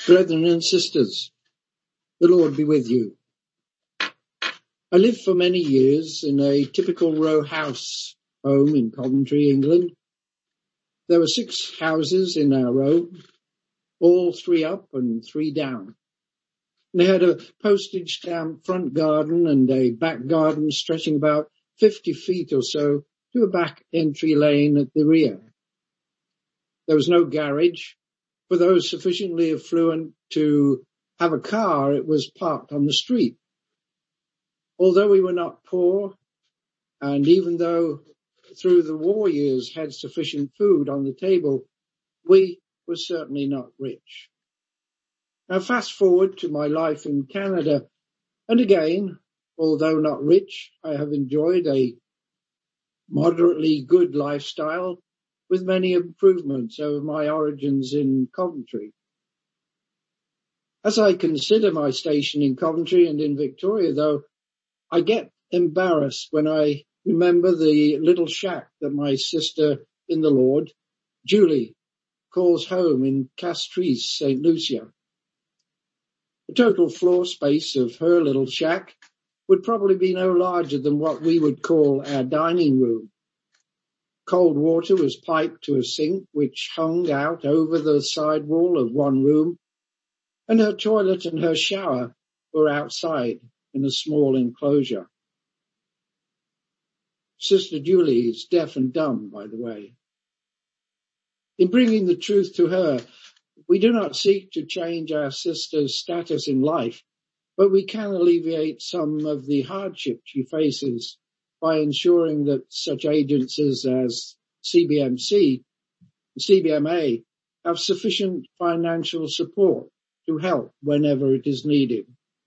Brethren and sisters, the Lord be with you. I lived for many years in a typical row house home in Coventry, England. There were 6 houses in our row, all 3 up and 3 down. They had a postage stamp front garden and a back garden stretching about 50 feet or so to a back entry lane at the rear. There was no garage. For those sufficiently affluent to have a car, it was parked on the street. Although we were not poor, and even though through the war years had sufficient food on the table, we were certainly not rich. Now fast forward to my life in Canada, and again, although not rich, I have enjoyed a moderately good lifestyle with many improvements over my origins in Coventry. As I consider my station in Coventry and in Victoria, though, I get embarrassed when I remember the little shack that my sister in the Lord, Julie, calls home in Castries, St. Lucia. The total floor space of her little shack would probably be no larger than what we would call our dining room. Cold water was piped to a sink which hung out over the side wall of one room, and her toilet and her shower were outside in a small enclosure. Sister Julie is deaf and dumb, by the way. In bringing the truth to her, we do not seek to change our sister's status in life, but we can alleviate some of the hardship she faces by ensuring that such agencies as CBMA have sufficient financial support to help whenever it is needed.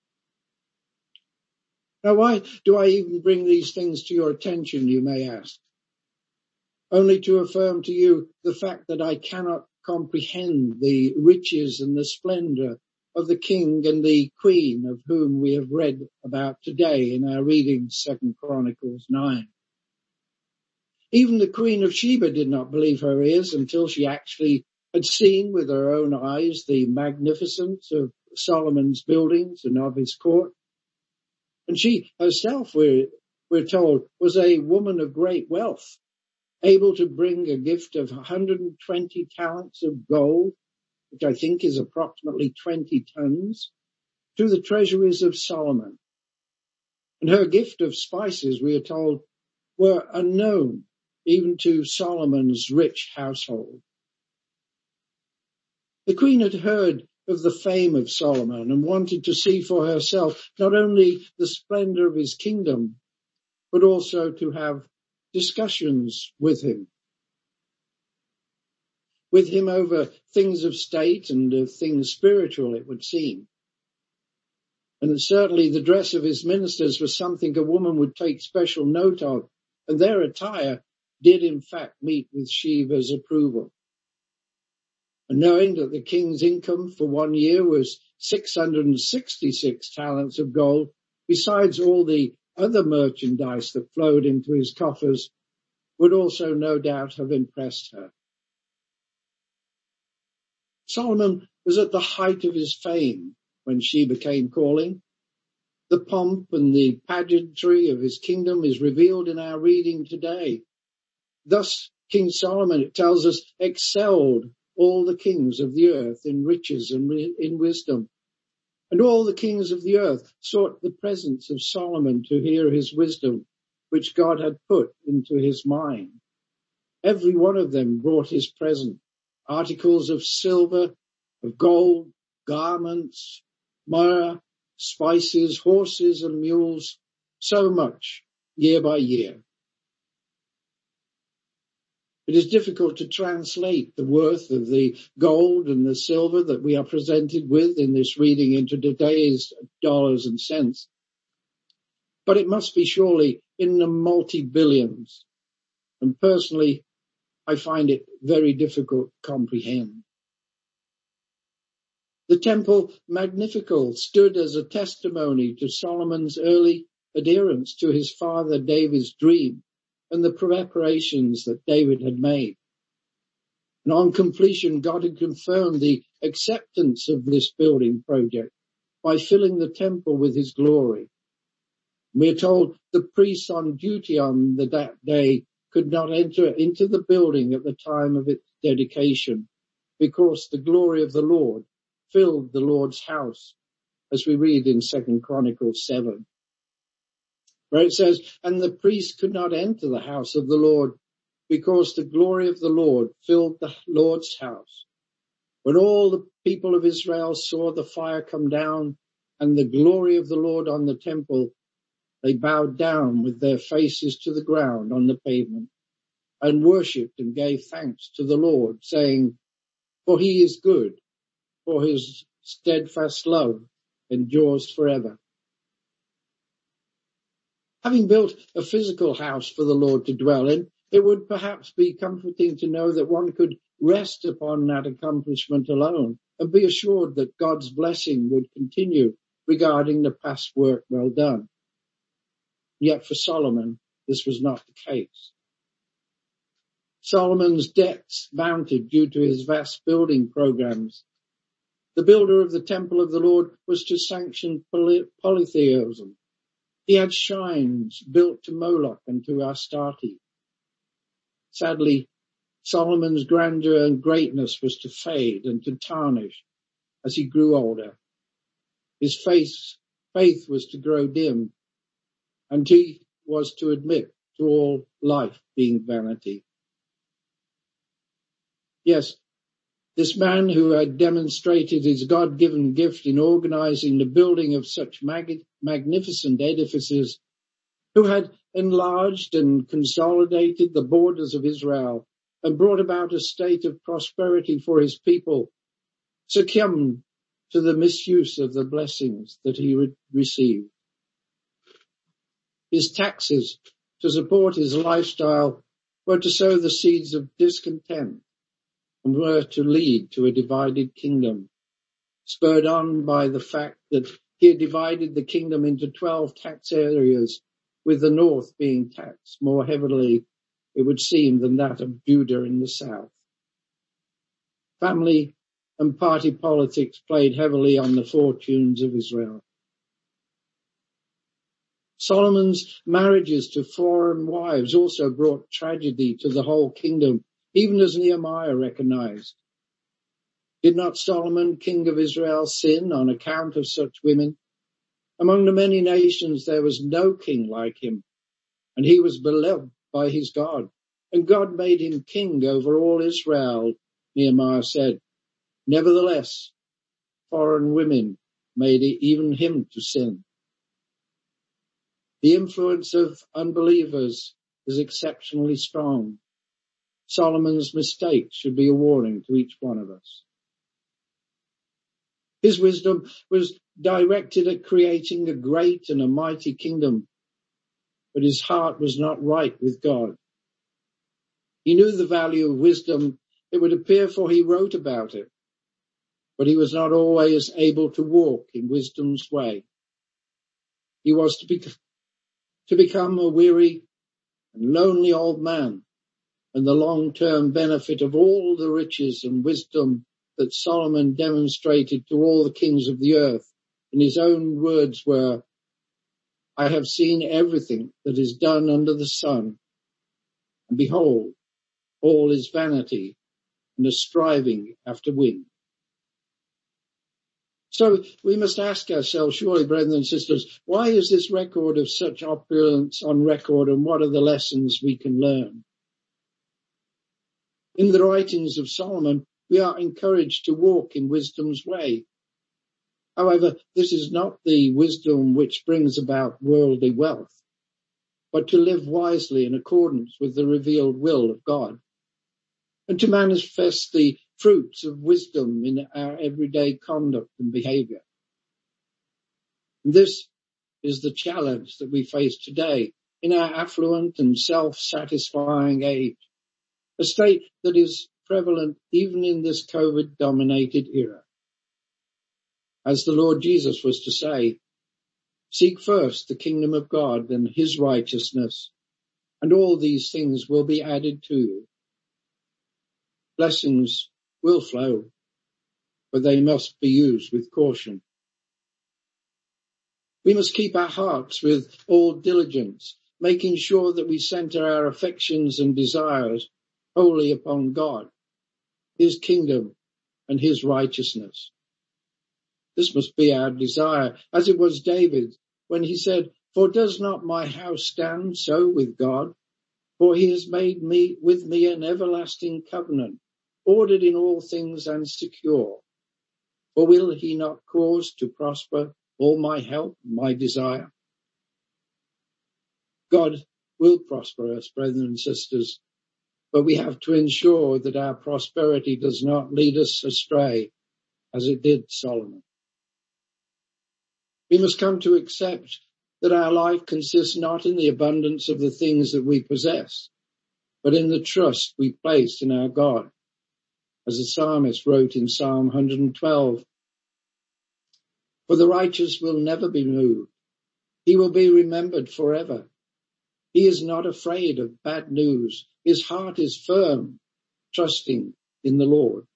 Now, why do I even bring these things to your attention, you may ask? Only to affirm to you the fact that I cannot comprehend the riches and the splendor of the King and the Queen of whom we have read about today in our reading 2 Chronicles 9. Even the Queen of Sheba did not believe her ears until she actually had seen with her own eyes the magnificence of Solomon's buildings and of his court. And she herself, we're told, was a woman of great wealth, able to bring a gift of 120 talents of gold, which I think is approximately 20 tons, to the treasuries of Solomon. And her gift of spices, we are told, were unknown even to Solomon's rich household. The queen had heard of the fame of Solomon and wanted to see for herself not only the splendor of his kingdom, but also to have discussions with him over things of state and of things spiritual, it would seem. And certainly the dress of his ministers was something a woman would take special note of, and their attire did in fact meet with Sheba's approval. And knowing that the king's income for 1 year was 666 talents of gold, besides all the other merchandise that flowed into his coffers, would also no doubt have impressed her. Solomon was at the height of his fame when Sheba came calling. The pomp and the pageantry of his kingdom is revealed in our reading today. Thus, King Solomon, it tells us, excelled all the kings of the earth in riches and in wisdom. And all the kings of the earth sought the presence of Solomon to hear his wisdom, which God had put into his mind. Every one of them brought his present, articles of silver, of gold, garments, myrrh, spices, horses and mules, so much year by year. It is difficult to translate the worth of the gold and the silver that we are presented with in this reading into today's dollars and cents. But it must be surely in the multi-billions. And personally, I find it very difficult to comprehend. The Temple Magnificat stood as a testimony to Solomon's early adherence to his father David's dream and the preparations that David had made. And on completion, God had confirmed the acceptance of this building project by filling the temple with his glory. We are told the priests on duty on that day could not enter into the building at the time of its dedication because the glory of the Lord filled the Lord's house, as we read in 2 Chronicles 7. Where it says, and the priests could not enter the house of the Lord because the glory of the Lord filled the Lord's house. When all the people of Israel saw the fire come down and the glory of the Lord on the temple, they bowed down with their faces to the ground on the pavement and worshipped and gave thanks to the Lord, saying, for he is good, for his steadfast love endures forever. Having built a physical house for the Lord to dwell in, it would perhaps be comforting to know that one could rest upon that accomplishment alone and be assured that God's blessing would continue regarding the past work well done. Yet for Solomon, this was not the case. Solomon's debts mounted due to his vast building programs. The builder of the temple of the Lord was to sanction polytheism. He had shrines built to Moloch and to Astarte. Sadly, Solomon's grandeur and greatness was to fade and to tarnish as he grew older. His faith was to grow dim, and he was to admit to all life being vanity. Yes, this man who had demonstrated his God-given gift in organizing the building of such magnificent edifices, who had enlarged and consolidated the borders of Israel and brought about a state of prosperity for his people, succumbed to the misuse of the blessings that he received. His taxes to support his lifestyle were to sow the seeds of discontent and were to lead to a divided kingdom, spurred on by the fact that he had divided the kingdom into 12 tax areas, with the north being taxed more heavily, it would seem, than that of Judah in the south. Family and party politics played heavily on the fortunes of Israel. Solomon's marriages to foreign wives also brought tragedy to the whole kingdom, even as Nehemiah recognized. Did not Solomon, king of Israel, sin on account of such women? Among the many nations there was no king like him, and he was beloved by his God, and God made him king over all Israel, Nehemiah said. Nevertheless, foreign women made even him to sin. The influence of unbelievers is exceptionally strong. Solomon's mistakes should be a warning to each one of us. His wisdom was directed at creating a great and a mighty kingdom, but his heart was not right with God. He knew the value of wisdom, it would appear, for he wrote about it, but he was not always able to walk in wisdom's way. He was to become a weary and lonely old man, and the long-term benefit of all the riches and wisdom that Solomon demonstrated to all the kings of the earth, in his own words were, I have seen everything that is done under the sun, and behold, all is vanity and a striving after wind. So we must ask ourselves, surely, brethren and sisters, why is this record of such opulence on record, and what are the lessons we can learn? In the writings of Solomon, we are encouraged to walk in wisdom's way. However, this is not the wisdom which brings about worldly wealth, but to live wisely in accordance with the revealed will of God, and to manifest the fruits of wisdom in our everyday conduct and behavior. And this is the challenge that we face today in our affluent and self-satisfying age, a state that is prevalent even in this COVID-dominated era. As the Lord Jesus was to say, seek first the kingdom of God and his righteousness, and all these things will be added to you. Blessings will flow, but they must be used with caution. We must keep our hearts with all diligence, making sure that we center our affections and desires wholly upon God, his kingdom and his righteousness. This must be our desire, as it was David when he said, "For does not my house stand so with God? For he has made with me an everlasting covenant, ordered in all things and secure. For will he not cause to prosper all my help, my desire?" God will prosper us, brethren and sisters, but we have to ensure that our prosperity does not lead us astray, as it did Solomon. We must come to accept that our life consists not in the abundance of the things that we possess, but in the trust we place in our God. As the psalmist wrote in Psalm 112, "For the righteous will never be moved. He will be remembered forever. He is not afraid of bad news. His heart is firm, trusting in the Lord."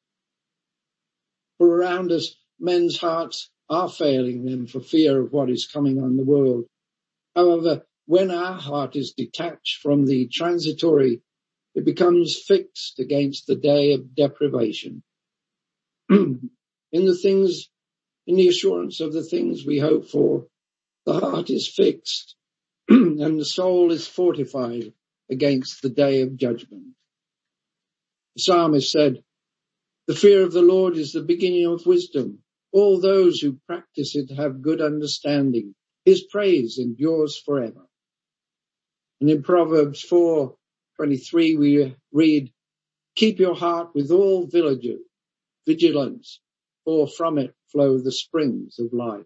For around us, men's hearts are failing them for fear of what is coming on the world. However, when our heart is detached from the transitory, it becomes fixed against the day of deprivation. In the assurance of the things we hope for, the heart is fixed and the soul is fortified against the day of judgment. The psalmist said, "The fear of the Lord is the beginning of wisdom. All those who practice it have good understanding. His praise endures forever." And in Proverbs 4:23 we read, "Keep your heart with all vigilance, for from it flow the springs of life."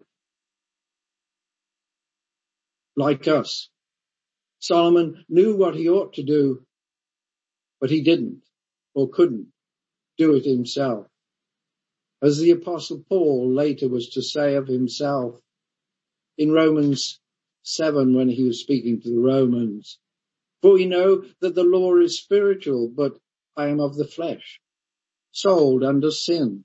Like us, Solomon knew what he ought to do, but he didn't or couldn't do it himself. As the Apostle Paul later was to say of himself in Romans 7 when he was speaking to the Romans, "For we know that the law is spiritual, but I am of the flesh, sold under sin.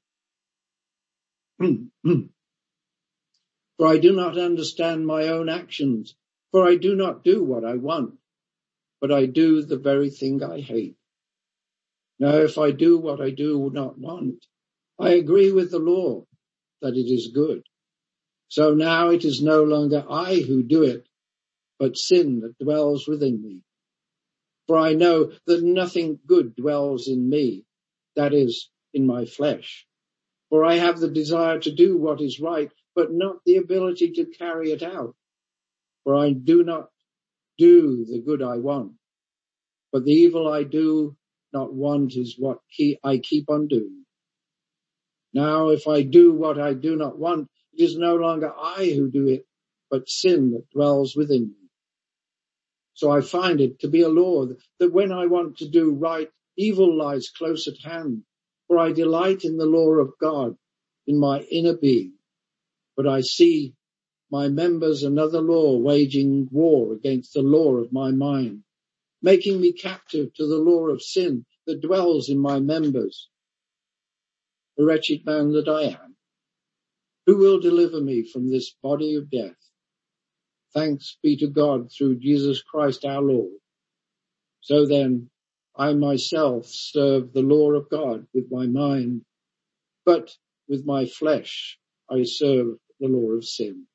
For I do not understand my own actions, for I do not do what I want, but I do the very thing I hate. Now if I do what I do not want, I agree with the law that it is good. So now it is no longer I who do it, but sin that dwells within me. For I know that nothing good dwells in me, that is, in my flesh. For I have the desire to do what is right, but not the ability to carry it out. For I do not do the good I want, but the evil I do not want is what I keep on doing. Now if I do what I do not want, it is no longer I who do it, but sin that dwells within me. So I find it to be a law that when I want to do right, evil lies close at hand. For I delight in the law of God in my inner being, but I see my members another law waging war against the law of my mind, making me captive to the law of sin that dwells in my members. The wretched man that I am, who will deliver me from this body of death? Thanks be to God through Jesus Christ our Lord. So then, I myself serve the law of God with my mind, but with my flesh I serve the law of sin.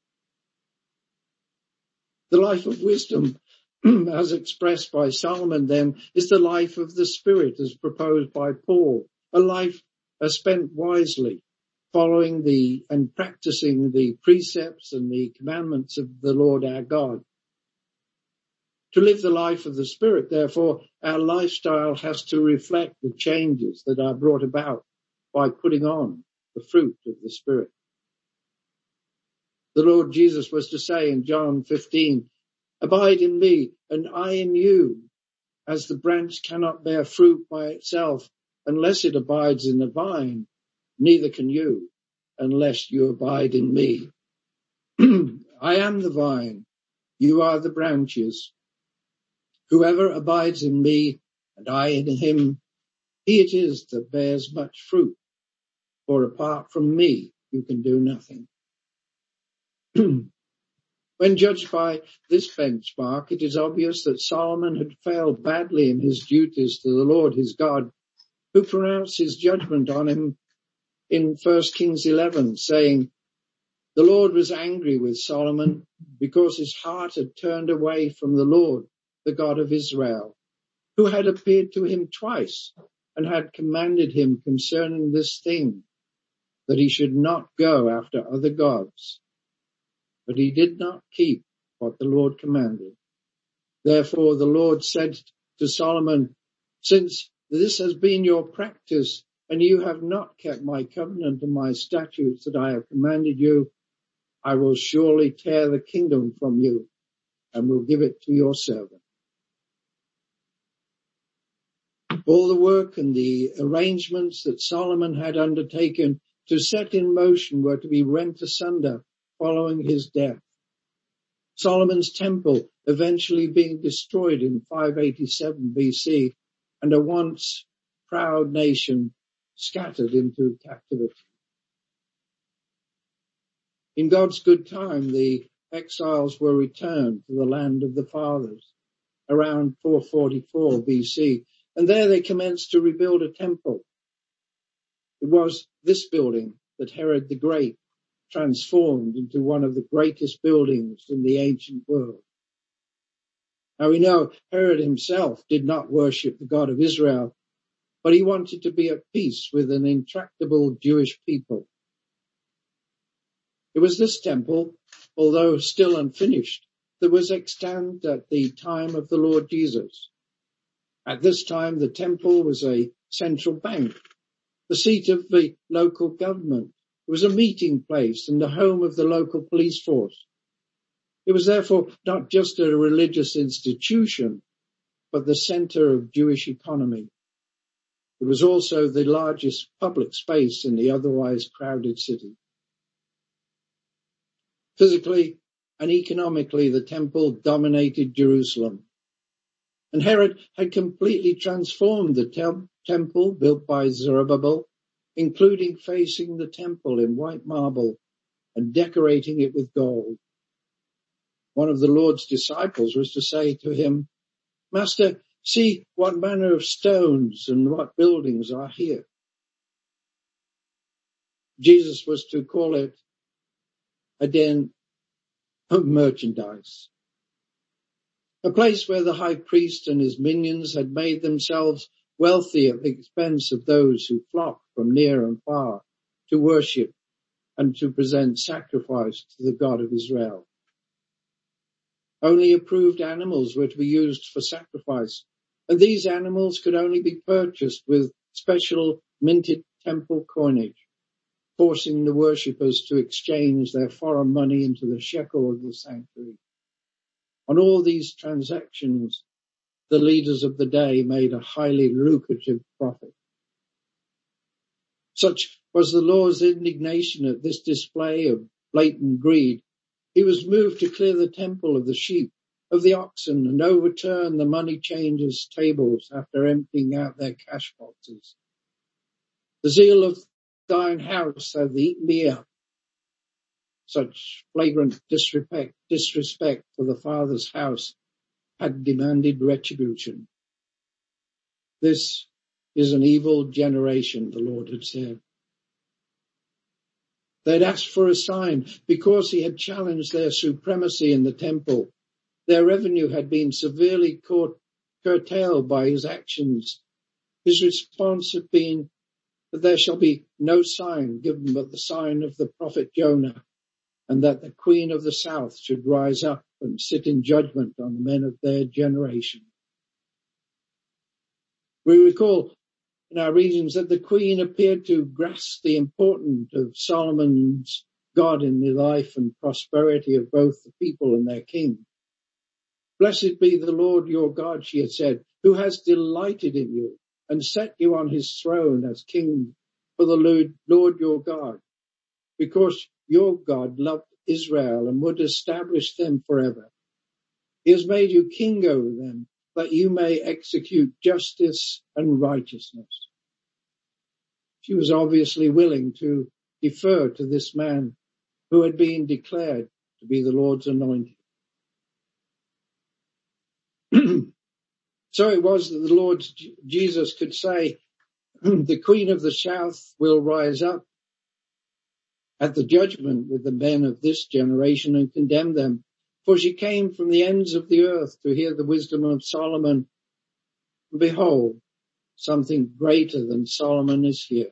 The life of wisdom, as expressed by Solomon then, is the life of the Spirit as proposed by Paul, a life spent wisely, following and practicing the precepts and the commandments of the Lord our God. To live the life of the Spirit, therefore, our lifestyle has to reflect the changes that are brought about by putting on the fruit of the Spirit. The Lord Jesus was to say in John 15, "Abide in me and I in you, as the branch cannot bear fruit by itself unless it abides in the vine, neither can you unless you abide in me. I am the vine, you are the branches. Whoever abides in me and I in him, He it is that bears much fruit, for apart from me, you can do nothing. When judged by this benchmark, it is obvious that Solomon had failed badly in his duties to the Lord his God, who pronounced his judgment on him in 1 Kings 11, saying, the Lord was angry with Solomon because his heart had turned away from the Lord, the God of Israel, who had appeared to him twice and had commanded him concerning this thing, that he should not go after other gods. But he did not keep what the Lord commanded. Therefore the Lord said to Solomon, since this has been your practice, and you have not kept my covenant and my statutes that I have commanded you, I will surely tear the kingdom from you and will give it to your servant. All the work and the arrangements that Solomon had undertaken to set in motion were to be rent asunder following his death. Solomon's temple eventually being destroyed in 587 BC and a once proud nation scattered into captivity. In God's good time, the exiles were returned to the land of the fathers around 444 BC, and there they commenced to rebuild a temple. It was this building that Herod the Great transformed into one of the greatest buildings in the ancient world. Now we know Herod himself did not worship the God of Israel, but he wanted to be at peace with an intractable Jewish people. It was this temple, although still unfinished, that was extant at the time of the Lord Jesus. At this time, the temple was a central bank, the seat of the local government. It was a meeting place and the home of the local police force. It was therefore not just a religious institution, but the center of Jewish economy. It was also the largest public space in the otherwise crowded city. Physically and economically, the temple dominated Jerusalem. And Herod had completely transformed the temple built by Zerubbabel, including facing the temple in white marble and decorating it with gold. One of the Lord's disciples was to say to him, Master, see what manner of stones and what buildings are here. Jesus was to call it a den of merchandise, a place where the high priest and his minions had made themselves wealthy at the expense of those who flocked from near and far to worship and to present sacrifice to the God of Israel. Only approved animals were to be used for sacrifice, and these animals could only be purchased with special minted temple coinage, forcing the worshippers to exchange their foreign money into the shekel of the sanctuary. On all these transactions, the leaders of the day made a highly lucrative profit. Such was the Lord's indignation at this display of blatant greed. He was moved to clear the temple of the sheep, of the oxen, and overturn the money changers' tables after emptying out their cash boxes. The zeal of thine house hath eaten me up. Such flagrant disrespect for the Father's house had demanded retribution. This is an evil generation, the Lord had said. They'd asked for a sign because he had challenged their supremacy in the temple. Their revenue had been severely curtailed by his actions. His response had been that there shall be no sign given but the sign of the prophet Jonah, and that the Queen of the South should rise up and sit in judgment on the men of their generation. We recall in our readings that the Queen appeared to grasp the importance of Solomon's God in the life and prosperity of both the people and their king. Blessed be the Lord your God, she had said, who has delighted in you and set you on his throne as king for the Lord your God, because your God loved Israel and would establish them forever. He has made you king over them, that you may execute justice and righteousness. She was obviously willing to defer to this man who had been declared to be the Lord's anointed. So it was that the Lord Jesus could say, the Queen of the South will rise up at the judgment with the men of this generation and condemn them. For she came from the ends of the earth to hear the wisdom of Solomon. And behold, something greater than Solomon is here.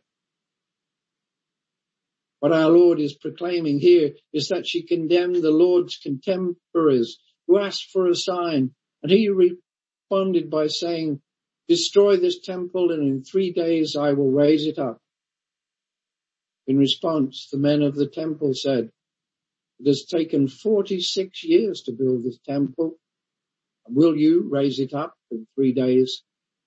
What our Lord is proclaiming here is that she condemned the Lord's contemporaries who asked for a sign, and he responded by saying, destroy this temple and in 3 days I will raise it up. In response, the men of the temple said, it has taken 46 years to build this temple. Will you raise it up in 3 days?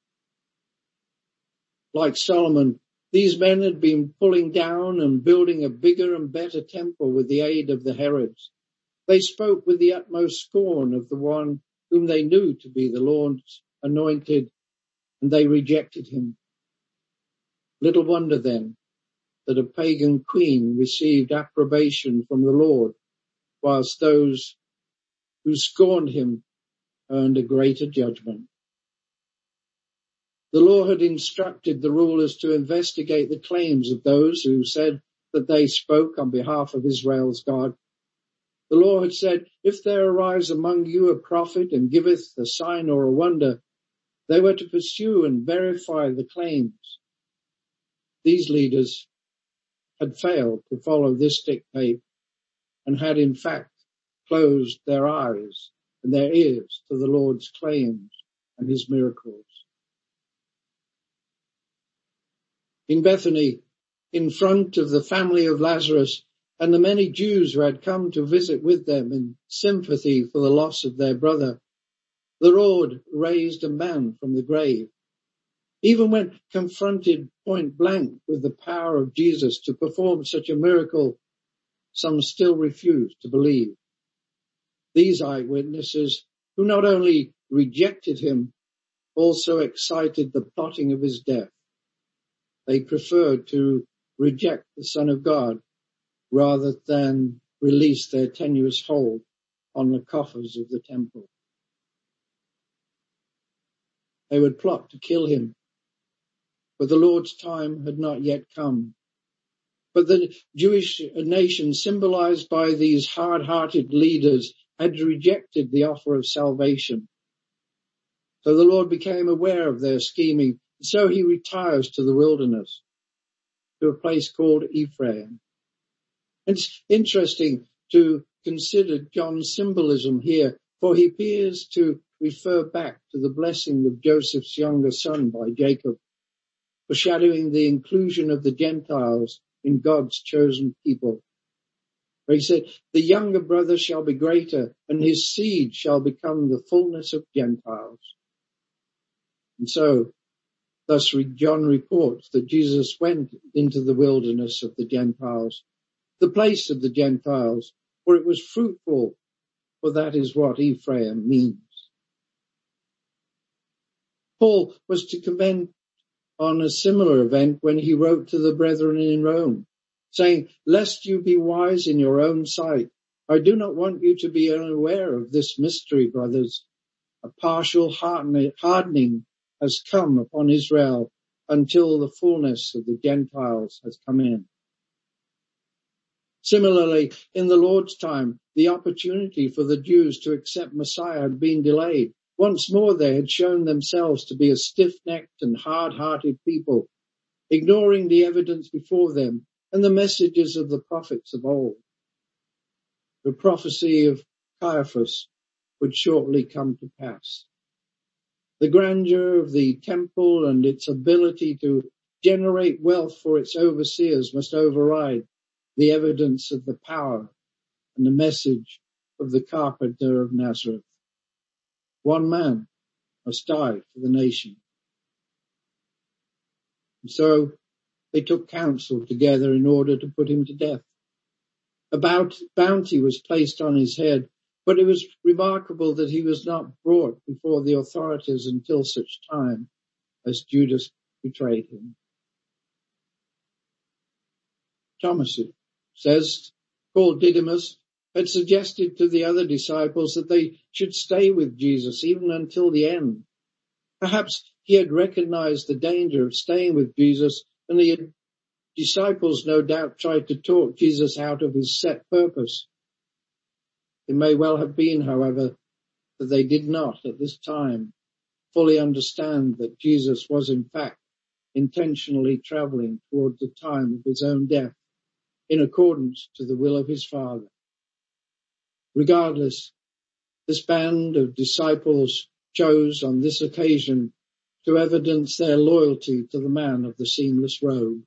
Like Solomon, these men had been pulling down and building a bigger and better temple with the aid of the Herods. They spoke with the utmost scorn of the one whom they knew to be the Lord's anointed, and they rejected him. Little wonder then that a pagan queen received approbation from the Lord, whilst those who scorned him earned a greater judgment. The law had instructed the rulers to investigate the claims of those who said that they spoke on behalf of Israel's God. The law had said, if there arise among you a prophet and giveth a sign or a wonder, they were to pursue and verify the claims. These leaders had failed to follow this dictate and had in fact closed their eyes and their ears to the Lord's claims and his miracles. In Bethany, in front of the family of Lazarus and the many Jews who had come to visit with them in sympathy for the loss of their brother, the Lord raised a man from the grave. Even when confronted point blank with the power of Jesus to perform such a miracle, some still refused to believe. These eyewitnesses, who not only rejected him, also excited the plotting of his death. They preferred to reject the Son of God rather than release their tenuous hold on the coffers of the temple. They would plot to kill him, but the Lord's time had not yet come. But the Jewish nation, symbolized by these hard-hearted leaders, had rejected the offer of salvation. So the Lord became aware of their scheming. So he retires to the wilderness, to a place called Ephraim. It's interesting to consider John's symbolism here, for he appears to refer back to the blessing of Joseph's younger son by Jacob, foreshadowing the inclusion of the Gentiles in God's chosen people. Where he said, the younger brother shall be greater, and his seed shall become the fullness of Gentiles. And so, thus John reports that Jesus went into the wilderness of the Gentiles, the place of the Gentiles, for it was fruitful, for that is what Ephraim means. Paul was to comment on a similar event when he wrote to the brethren in Rome, saying, lest you be wise in your own sight, I do not want you to be unaware of this mystery, brothers. A partial hardening has come upon Israel until the fullness of the Gentiles has come in. Similarly, in the Lord's time, the opportunity for the Jews to accept Messiah had been delayed. Once more they had shown themselves to be a stiff-necked and hard-hearted people, ignoring the evidence before them and the messages of the prophets of old. The prophecy of Caiaphas would shortly come to pass. The grandeur of the temple and its ability to generate wealth for its overseers must override the evidence of the power and the message of the carpenter of Nazareth. One man must die for the nation. And so they took counsel together in order to put him to death. A bounty was placed on his head, but it was remarkable that he was not brought before the authorities until such time as Judas betrayed him. Thomas, it says, called Didymus, had suggested to the other disciples that they should stay with Jesus even until the end. Perhaps he had recognized the danger of staying with Jesus, and the disciples no doubt tried to talk Jesus out of his set purpose. It may well have been, however, that they did not at this time fully understand that Jesus was in fact intentionally traveling toward the time of his own death in accordance to the will of his Father. Regardless, this band of disciples chose on this occasion to evidence their loyalty to the man of the seamless robe.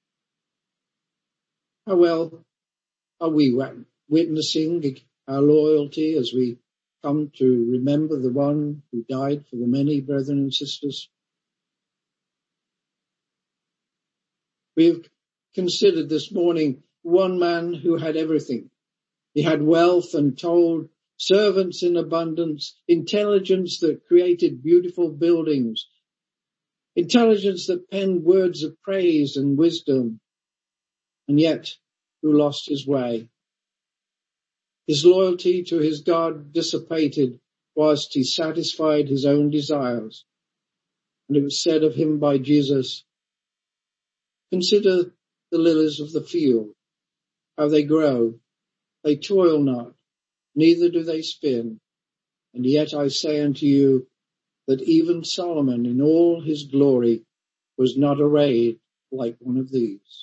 How well are we witnessing our loyalty as we come to remember the one who died for the many, brethren and sisters? We have considered this morning one man who had everything. He had wealth and told, servants in abundance, intelligence that created beautiful buildings, intelligence that penned words of praise and wisdom, and yet who lost his way. His loyalty to his God dissipated whilst he satisfied his own desires. And it was said of him by Jesus, consider the lilies of the field, how they grow. They toil not, neither do they spin. And yet I say unto you that even Solomon in all his glory was not arrayed like one of these.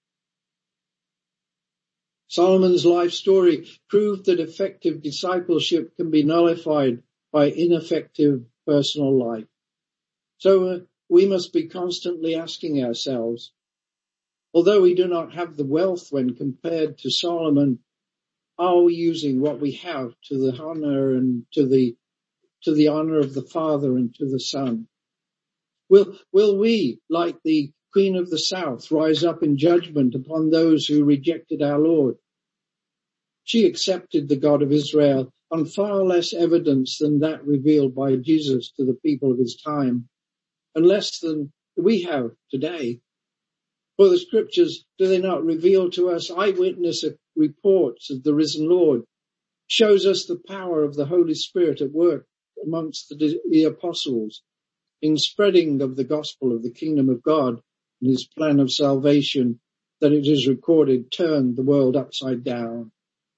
Solomon's life story proved that effective discipleship can be nullified by ineffective personal life. So we must be constantly asking ourselves, although we do not have the wealth when compared to Solomon, are we using what we have to the honor and to the honor of the Father and to the Son? Will we, like the Queen of the South, rise up in judgment upon those who rejected our Lord? She accepted the God of Israel on far less evidence than that revealed by Jesus to the people of his time, and less than we have today. For the scriptures, do they not reveal to us eyewitness reports of the risen Lord? Shows us the power of the Holy Spirit at work amongst the apostles in spreading of the gospel of the kingdom of God and his plan of salvation that it is recorded turned the world upside down.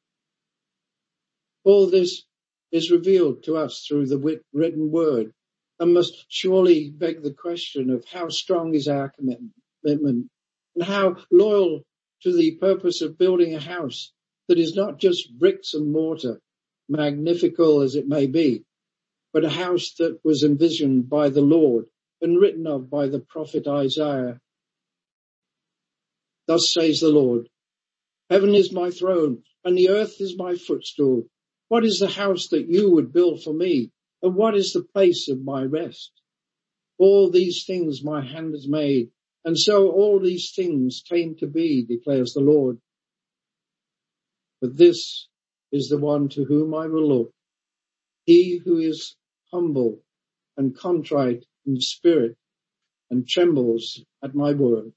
All this is revealed to us through the written word and must surely beg the question of how strong is our commitment and how loyal to the purpose of building a house that is not just bricks and mortar, magnifical as it may be, but a house that was envisioned by the Lord and written of by the prophet Isaiah. Thus says the Lord, heaven is my throne and the earth is my footstool. What is the house that you would build for me? And what is the place of my rest? All these things my hand has made, and so all these things came to be, declares the Lord. But this is the one to whom I will look, he who is humble and contrite in spirit and trembles at my word.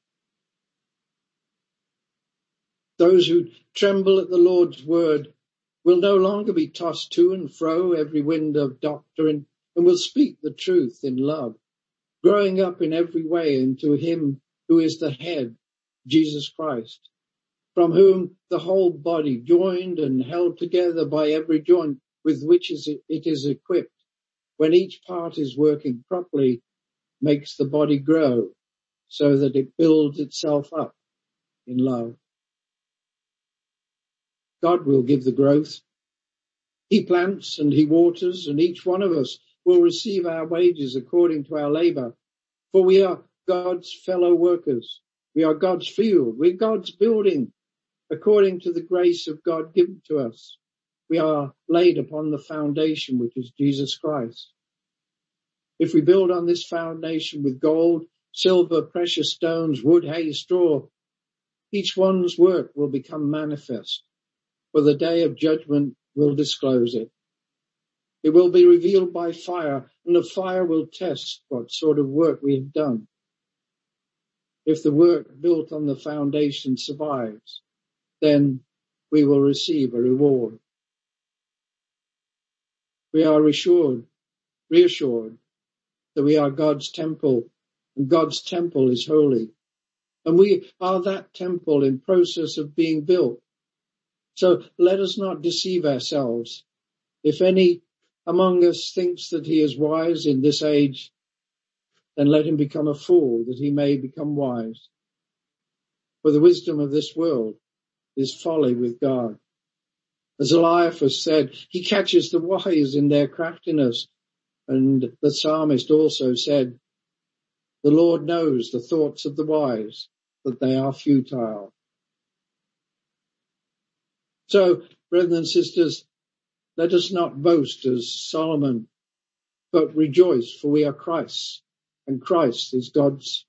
Those who tremble at the Lord's word will no longer be tossed to and fro every wind of doctrine, and will speak the truth in love, growing up in every way into him who is the head, Jesus Christ, from whom the whole body, joined and held together by every joint with which it is equipped, when each part is working properly, makes the body grow so that it builds itself up in love. God will give the growth. He plants and he waters, and each one of us will receive our wages according to our labor. For we are God's fellow workers. We are God's field. We're God's building according to the grace of God given to us. We are laid upon the foundation, which is Jesus Christ. If we build on this foundation with gold, silver, precious stones, wood, hay, straw, each one's work will become manifest, for the day of judgment will disclose it. It will be revealed by fire, and the fire will test what sort of work we have done. If the work built on the foundation survives, then we will receive a reward. We are reassured that we are God's temple, and God's temple is holy. And we are that temple in process of being built. So let us not deceive ourselves. If any among us thinks that he is wise in this age, then let him become a fool that he may become wise. For the wisdom of this world is folly with God. As Eliphaz said, he catches the wise in their craftiness. And the psalmist also said, the Lord knows the thoughts of the wise, that they are futile. So, brethren and sisters, let us not boast as Solomon, but rejoice, for we are Christ's, and Christ is God's.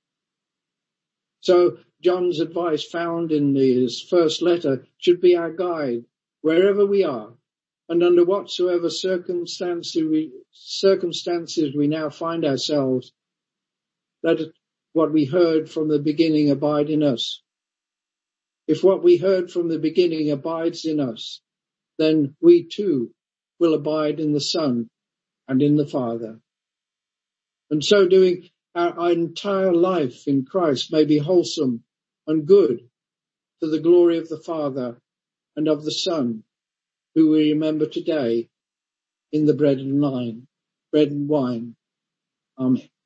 So John's advice found in his first letter should be our guide wherever we are and under whatsoever circumstances we now find ourselves. Let what we heard from the beginning abide in us. If what we heard from the beginning abides in us, then we too will abide in the Son and in the Father. And so doing, our entire life in Christ may be wholesome and good to the glory of the Father and of the Son, who we remember today in the bread and wine. Amen.